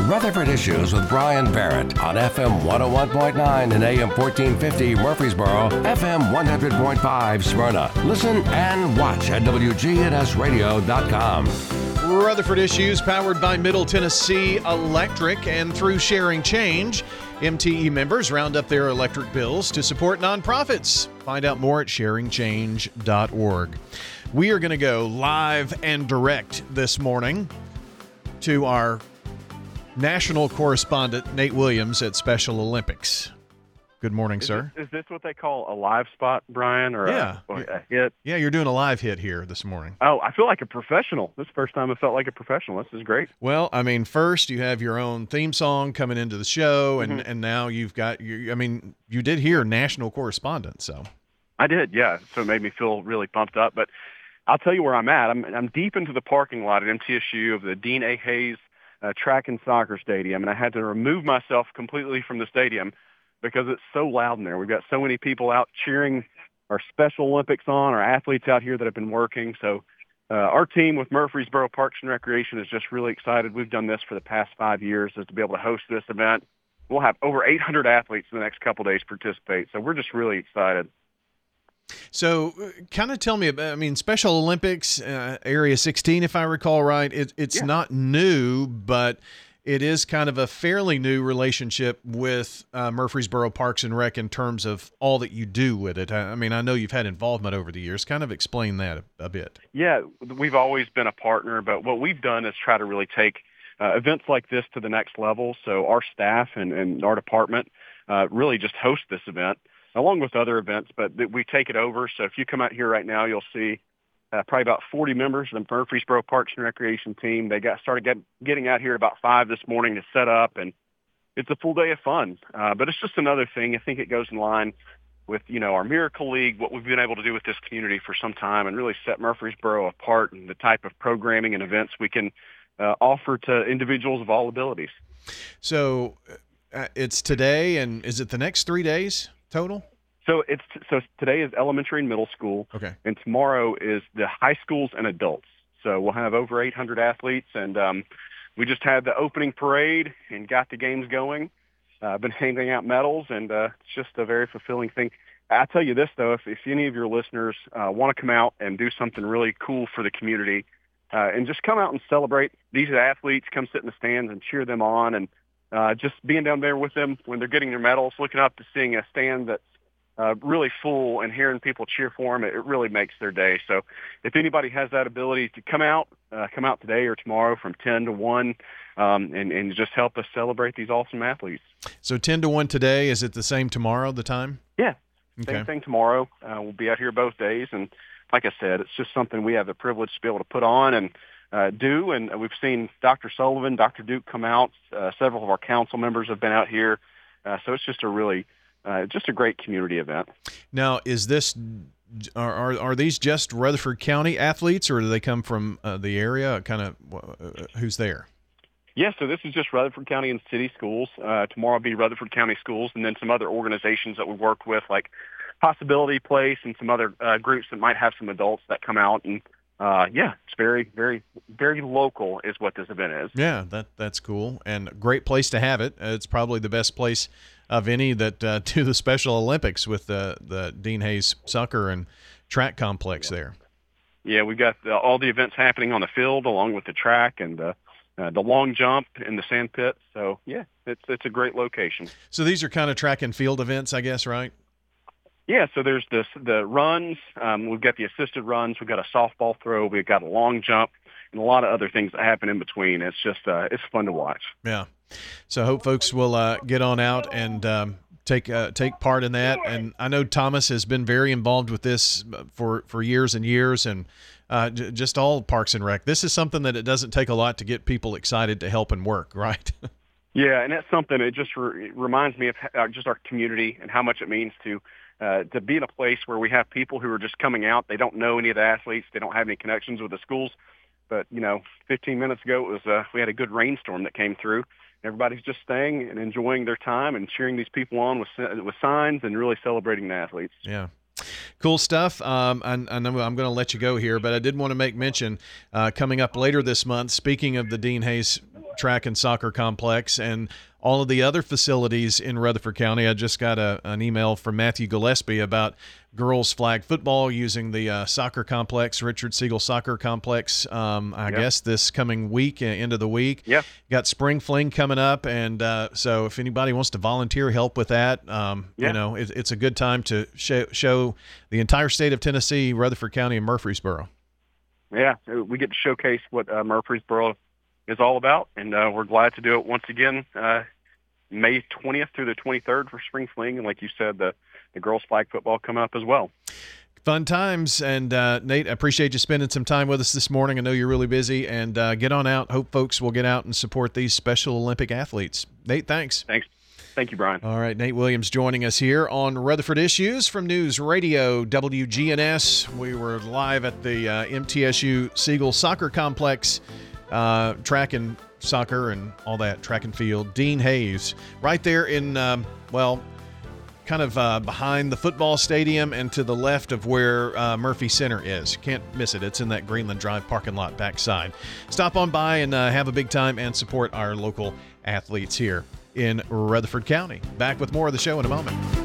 Rutherford Issues with Brian Barrett on FM 101.9 and AM 1450 Murfreesboro, FM 100.5 Smyrna. Listen and watch at WGNSradio.com. Rutherford Issues powered by Middle Tennessee Electric, and through Sharing Change, MTE members round up their electric bills to support nonprofits. Find out more at sharingchange.org. We are going to go live and direct this morning to our national correspondent, Nate Williams at Special Olympics. Good morning, sir. Is this what they call a live spot, Brian, or a hit? Yeah, you're doing a live hit here this morning. Oh, I feel like a professional. This is the first time I felt like a professional. This is great. Well, I mean, first you have your own theme song coming into the show, and now you've got you did hear national correspondent, so. I did, yeah. So it made me feel really pumped up. But I'll tell you where I'm at. I'm deep into the parking lot at MTSU of the Dean A. Hayes track and soccer stadium, and I had to remove myself completely from the stadium because it's so loud in there. We've got so many people out cheering our Special Olympics on, our athletes out here that have been working. So our team with Murfreesboro Parks and Recreation is just really excited. We've done this for the past 5 years, is to be able to host this event. We'll have over 800 athletes in the next couple of days participate, so we're just really excited. So kind of tell me about, I mean, Special Olympics, Area 16, if I recall right, it's not new, but it is kind of a fairly new relationship with Murfreesboro Parks and Rec in terms of all that you do with it. I mean, I know you've had involvement over the years. Kind of explain that a bit. Yeah, we've always been a partner, but what we've done is try to really take events like this to the next level. So our staff and our department really just host this event, along with other events, but we take it over. So if you come out here right now, you'll see probably about 40 members of the Murfreesboro Parks and Recreation team. They started getting out here at about 5 this morning to set up, and it's a full day of fun. But it's just another thing. I think it goes in line with, our Miracle League, what we've been able to do with this community for some time, and really set Murfreesboro apart and the type of programming and events we can offer to individuals of all abilities. So it's today, and is it the next 3 days? Total? So today is elementary and middle school. Okay. And tomorrow is the high schools and adults. So we'll have over 800 athletes, and we just had the opening parade and got the games going. Been handing out medals, and it's just a very fulfilling thing. I tell you this though, if any of your listeners want to come out and do something really cool for the community, and just come out and celebrate these athletes, come sit in the stands and cheer them on, and just being down there with them when they're getting their medals, looking up to seeing a stand that's really full and hearing people cheer for them, it really makes their day. So if anybody has that ability to come out today or tomorrow from 10 to 1 and just help us celebrate these awesome athletes. So 10 to 1 today, is it the same tomorrow, the time? Yeah, okay. Same thing tomorrow. We'll be out here both days, and like I said, it's just something we have the privilege to be able to put on and do, and we've seen Dr. Sullivan, Dr. Duke come out. Several of our council members have been out here, so it's just a really just a great community event. Now, is this are these just Rutherford County athletes, or do they come from the area? Kind of who's there? Yeah, so this is just Rutherford County and city schools. Tomorrow will be Rutherford County schools, and then some other organizations that we work with, like Possibility Place and some other groups that might have some adults that come out. And it's very, very, very local is what this event is. Yeah, that's cool, and a great place to have it. It's probably the best place of any that do the Special Olympics with the Dean Hayes soccer and track complex there. Yeah, we've got all the events happening on the field along with the track and the long jump in the sand pit. So, yeah, it's a great location. So these are kind of track and field events, I guess, right? Yeah, so there's the runs. We've got the assisted runs. We've got a softball throw. We've got a long jump and a lot of other things that happen in between. It's just it's fun to watch. Yeah. So I hope folks will get on out and take part in that. And I know Thomas has been very involved with this for years and years, and just all Parks and Rec. This is something that it doesn't take a lot to get people excited to help and work, right? Yeah, and that's something. It just reminds me of just our community and how much it means to be in a place where we have people who are just coming out. They don't know any of the athletes. They don't have any connections with the schools. But 15 minutes ago, it was we had a good rainstorm that came through. Everybody's just staying and enjoying their time and cheering these people on with signs and really celebrating the athletes. Yeah. Cool stuff. I know I'm going to let you go here, but I did want to make mention coming up later this month, speaking of the Dean Hayes Track and Soccer Complex and all of the other facilities in Rutherford County. I just got an email from Matthew Gillespie about girls flag football using the soccer complex, Richard Siegel Soccer Complex, I guess this coming week, end of the week. Yeah. Got Spring Fling coming up, and so if anybody wants to volunteer help with that, it's a good time to show the entire state of Tennessee, Rutherford County, and Murfreesboro. Yeah, we get to showcase what Murfreesboro is all about, and we're glad to do it once again May 20th through the 23rd for Spring Fling, and like you said, the girls flag football come up as well. Fun times, and Nate, I appreciate you spending some time with us this morning. I know you're really busy, and get on out. Hope folks will get out and support these Special Olympic athletes. Nate, thanks. Thank you, Brian. All right, Nate Williams joining us here on Rutherford Issues from News Radio WGNS. We were live at the MTSU Siegel Soccer Complex, track and soccer and all that, track and field. Dean Hayes, right there in, kind of behind the football stadium and to the left of where Murphy Center is. Can't miss it. It's in that Greenland Drive parking lot backside. Stop on by and have a big time and support our local athletes here in Rutherford County. Back with more of the show in a moment.